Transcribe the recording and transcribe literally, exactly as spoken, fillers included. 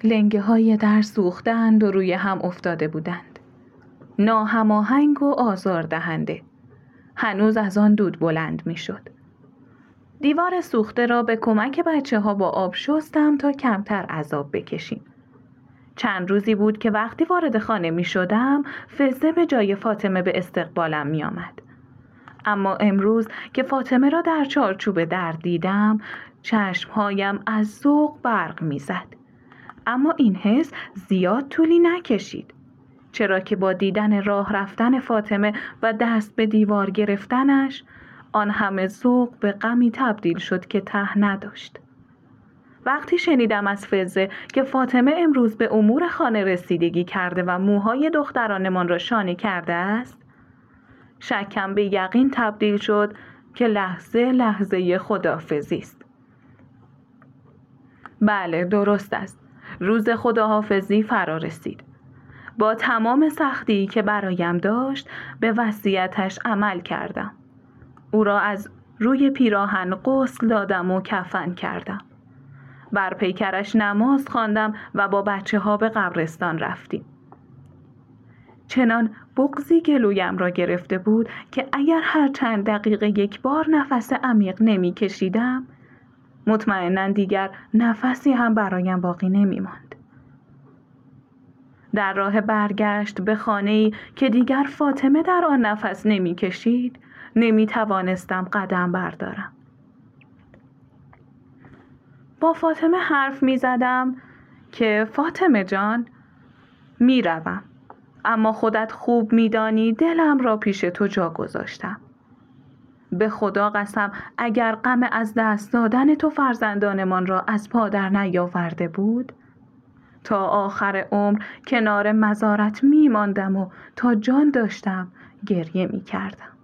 لنگه های در سوختند و روی هم افتاده بودند. ناهماهنگ و آزار دهنده. هنوز از آن دود بلند می شد. دیوار سوخته را به کمک بچه ها با آب شستم تا کمتر عذاب بکشیم. چند روزی بود که وقتی وارد خانه می شدم فزه به جای فاطمه به استقبالم می آمد. اما امروز که فاطمه را در چارچوب در دیدم چشمهایم از ذوق برق می زد. اما این حس زیاد طولی نکشید، چرا که با دیدن راه رفتن فاطمه و دست به دیوار گرفتنش آن همه ذوق به غمی تبدیل شد که ته نداشت. وقتی شنیدم از فزه که فاطمه امروز به امور خانه رسیدگی کرده و موهای دخترانمان را شانه کرده است، شکم به یقین تبدیل شد که لحظه لحظه خداحافظی است. بله، درست است. روز خداحافظی فرا رسید. با تمام سختی که برایم داشت به وصیتش عمل کردم. او را از روی پیراهن غسل دادم و کفن کردم. بر پیکرش نماز خواندم و با بچه ها به قبرستان رفتیم. چنان بغضی گلویم را گرفته بود که اگر هر چند دقیقه یک بار نفس عمیق نمی کشیدم مطمئناً دیگر نفسی هم برایم باقی نمی ماند. در راه برگشت به خانه‌ای که دیگر فاطمه در آن نفس نمی کشید نمی توانستم قدم بردارم. با فاطمه حرف می زدم که فاطمه جان می روم، اما خودت خوب می دانی دلم را پیش تو جا گذاشتم. به خدا قسم اگر غم از دست دادن تو فرزندانمان را از پا در نیاورده بود تا آخر عمر کنار مزارت می ماندم و تا جان داشتم گریه می کردم.